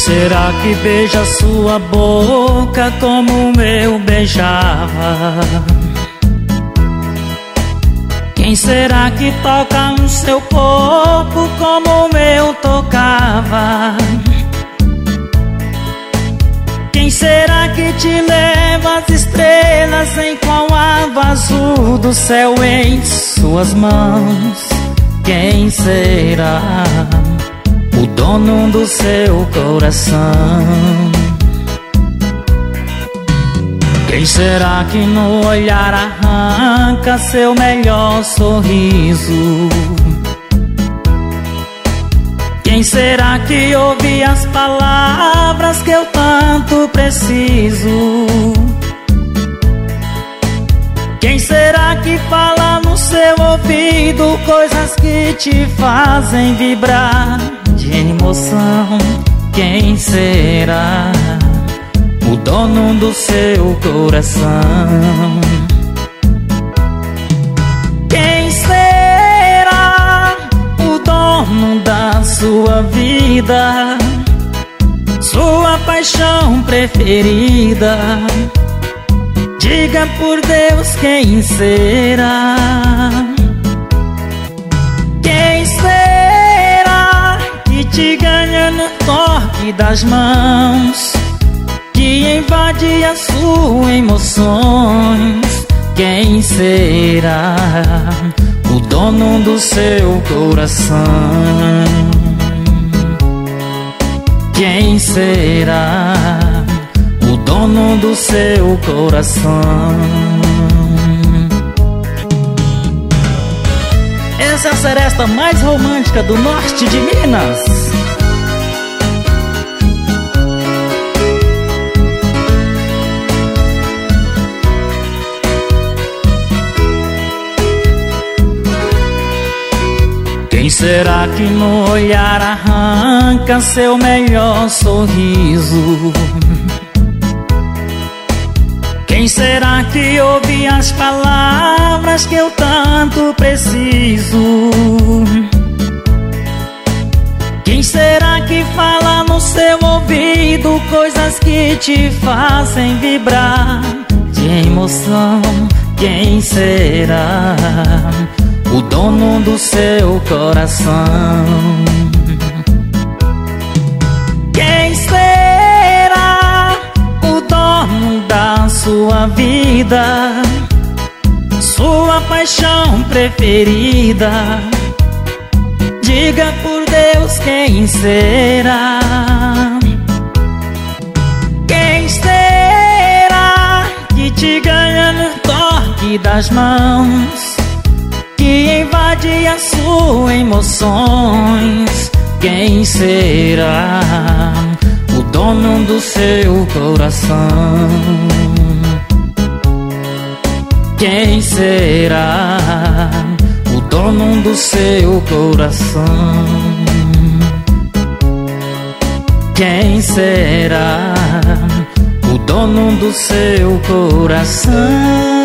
será que beija sua boca como eu beijava? Quem será que toca no seu corpo como eu tocava? Quem será que te leva às estrelas em qual avo azul do céu em suas mãos? Quem será o dono do seu coração? Quem será que no olhar arranca seu melhor sorriso? Quem será que ouve as palavras que eu tanto preciso? Quem será que fala no seu ouvido coisas que te fazem vibrar de emoção? Quem será o dono do seu coração? Quem será o dono da sua vida, sua paixão preferida? Diga por Deus quem será. Quem será que te ganha no toque das mãos, que invade as suas emoções? Quem será o dono do seu coração? Quem será o dono do seu coração? Essa é a seresta mais romântica do norte de Minas. Quem será que no olhar arranca seu melhor sorriso? Quem será que ouve as palavras que eu tanto preciso? Quem será que fala no seu ouvido coisas que te fazem vibrar de emoção? Quem será o dono do seu coração? Quem será o dono da sua vida, sua paixão preferida? Diga por Deus quem será. Quem será que te ganha no toque das mãos, que invade as suas emoções? Quem será o dono do seu coração? Quem será o dono do seu coração? Quem será o dono do seu coração?